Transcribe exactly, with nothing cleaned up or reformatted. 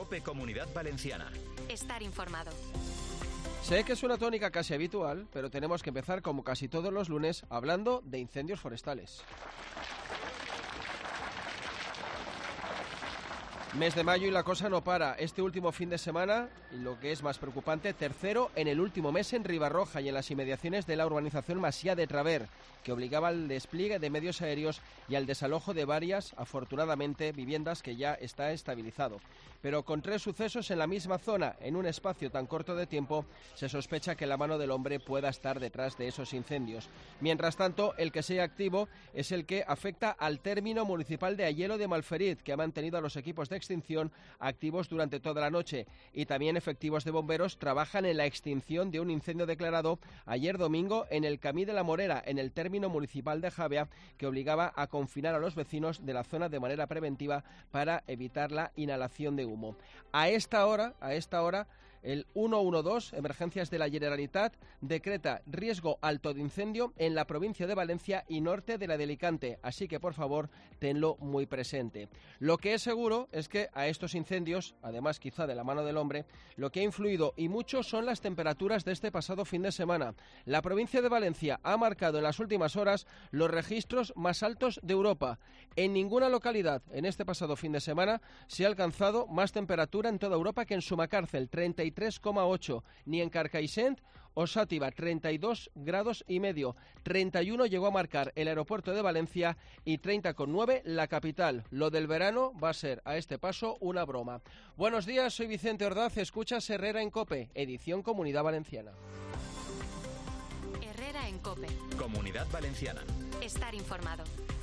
COPE Comunidad Valenciana. Estar informado. Sé que es una tónica casi habitual, pero tenemos que empezar como casi todos los lunes hablando de incendios forestales. Mes de mayo y la cosa no para. Este último fin de semana, y lo que es más preocupante, tercero en el último mes en Ribarroja y en las inmediaciones de la urbanización Masia de Traver, que obligaba al despliegue de medios aéreos y al desalojo de varias, afortunadamente, viviendas que ya está estabilizado. Pero con tres sucesos en la misma zona, en un espacio tan corto de tiempo, se sospecha que la mano del hombre pueda estar detrás de esos incendios. Mientras tanto, el que sigue activo es el que afecta al término municipal de Ayelo de Malferit, que ha mantenido a los equipos de extinción activos durante toda la noche, y también efectivos de bomberos trabajan en la extinción de un incendio declarado ayer domingo en el Camí de la Morera, en el término municipal de Javea, que obligaba a confinar a los vecinos de la zona de manera preventiva para evitar la inhalación de humo. A esta hora, a esta hora, el ciento doce, Emergencias de la Generalitat, decreta riesgo alto de incendio en la provincia de Valencia y norte de la de Alicante, así que por favor tenlo muy presente. Lo que es seguro es que a estos incendios, además quizá de la mano del hombre, lo que ha influido y mucho son las temperaturas de este pasado fin de semana. La provincia de Valencia ha marcado en las últimas horas los registros más altos de Europa. En ninguna localidad en este pasado fin de semana se ha alcanzado más temperatura en toda Europa que en Sumacárcel, treinta y tres coma ocho, ni en Carcaixent o Xàtiva, treinta y dos grados y medio, treinta y uno llegó a marcar el aeropuerto de Valencia y treinta coma nueve la capital. Lo del verano va a ser a este paso una broma. Buenos días, soy Vicente Ordaz, escuchas Herrera en COPE, edición Comunidad Valenciana. Herrera en COPE. Comunidad Valenciana. Estar informado.